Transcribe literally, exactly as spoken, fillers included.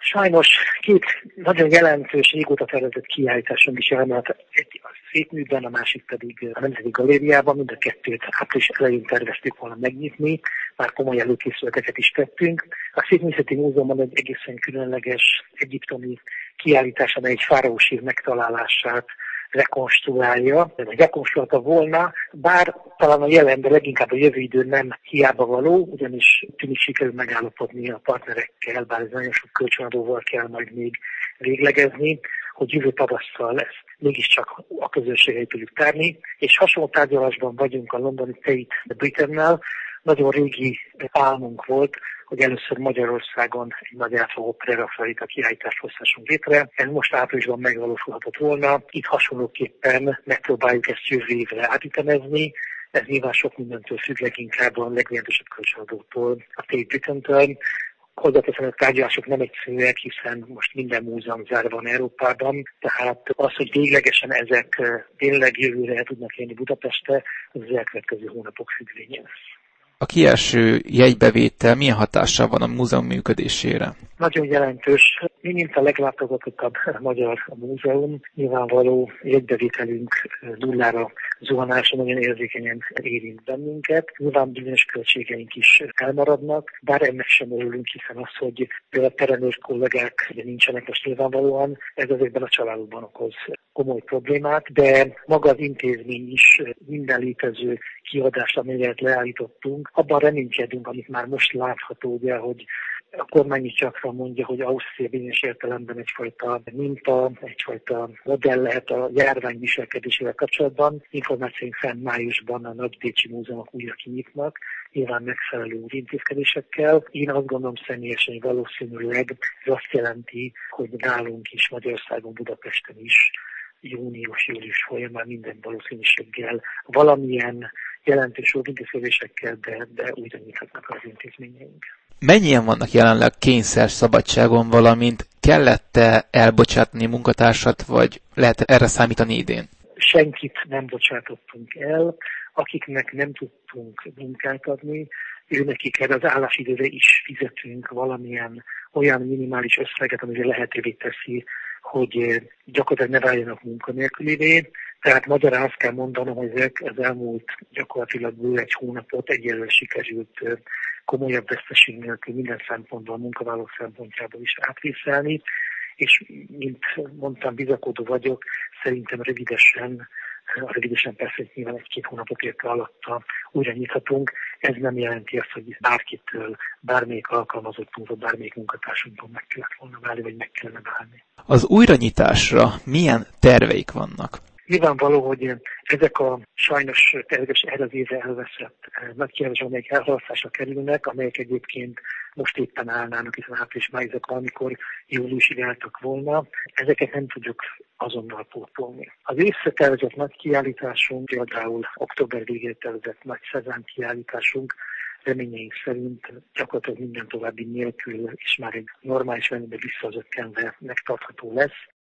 Sajnos két nagyon jelentős, régóta tervezett kiállításunk is elmaradt, egy a Szépműben, a másik pedig a Nemzeti Galériában, mind a kettőt április elején terveztük volna megnyitni, már komoly előkészületeket is tettünk. A Szépművészeti Múzeumban egy egészen különleges egyiptomi kiállítás, amely egy fáraósír megtalálását rekonstruálja, vagy rekonstruálta volna, bár talán a jelen, de leginkább a jövő idő nem hiába való, ugyanis tűnik sikerül megállapodni a partnerekkel, bár ez nagyon sok kölcsönadóval kell majd még véglegezni, hogy jövő tavasszal ezt mégiscsak a közönségre tudjuk tárni, és hasonló tárgyalásban vagyunk a londoni Tate Britainnél. Nagyon régi álmunk volt, hogy először Magyarországon egy nagy átfogó prerafaelita kiállítást hozhassunk létre. Ez most áprilisban megvalósulhatott volna. Itt hasonlóképpen megpróbáljuk ezt jövő évre átütemezni. Ez nyilván sok mindentől függ, leginkább a legjelentősebb kölcsönadótól, a Tate Britain-től. Hozzáteszem, a tárgyalások nem egyszerűek, hiszen most minden múzeum zárva van Európában, tehát az, hogy véglegesen ezek tényleg jövőre el tudnak jönni Budapestre, az az elkövetkező hónapok függvénye lesz. A kieső jegybevétel milyen hatással van a múzeum működésére? Nagyon jelentős. Mi, mint a leglátogatottabb magyar múzeum, nyilvánvaló jegybevételünk nullára zuhanása nagyon érzékenyen érint bennünket. Nyilván bizonyos költségeink is elmaradnak, bár ennek sem örülünk, hiszen az, hogy például terenőr kollégák ugye nincsenek most nyilvánvalóan, ez ezekben a családokban okoz komoly problémát, de maga az intézmény is minden létező kiadást, amelyet leállítottunk, abban reménykedünk, amit már most látható, ugye, hogy a kormány is gyakran mondja, hogy Ausztria bizonyos értelemben egyfajta minta, egyfajta modell lehet a járvány viselkedésével kapcsolatban. Információink fenn májusban a Nagy Bécsi Múzeumok újra kinyitnak, nyilván megfelelő intézkedésekkel. Én azt gondolom személyesen, hogy valószínűleg ez azt jelenti, hogy nálunk is, Magyarországon, Budapesten is június-július folyamán minden valószínűséggel valamilyen jelentős intézkedésekkel, de, de újra nyithatnak az intézményeink. Mennyien vannak jelenleg kényszer szabadságon, valamint kellett-e elbocsátni munkatársat, vagy lehet erre számítani idén? Senkit nem bocsátottunk el, akiknek nem tudtunk munkát adni, őnekik erre az állásidőre is fizetünk valamilyen olyan minimális összeget, ami lehetővé teszi, hogy gyakorlatilag ne váljanak munkanélkülivé. Tehát magyarán azt kell mondanom, hogy ezek az elmúlt gyakorlatilag bő egy hónapot egyelőre sikerült komolyabb veszteség nélkül minden szempontból, a munkavállalók szempontjából is átvészelni, és mint mondtam, bizakodó vagyok, szerintem rövidesen, rövidesen persze nyilván egy-két hónapot érte alatta újra nyithatunk. Ez nem jelenti azt, hogy bárkitől, bármelyik alkalmazottunktól, bármelyik munkatársunktól meg kellett volna válni, vagy meg kellene válni. Az újranyitásra milyen terveik vannak? Nyilvánvaló, hogy ezek a sajnos terves erre az évre elveszett nagy kiadások, amelyek elhalasztásra kerülnek, amelyek egyébként most éppen állnának, hiszen április-májusok, amikor júliusig álltak volna, ezeket nem tudjuk azonnal pótolni. Az évre tervezett nagy kiállításunk, például október végére tervezett nagy Cezanne kiállításunk, reményeink szerint gyakorlatilag minden további nélkül és már egy normális rendben visszazökkenve megtartható lesz.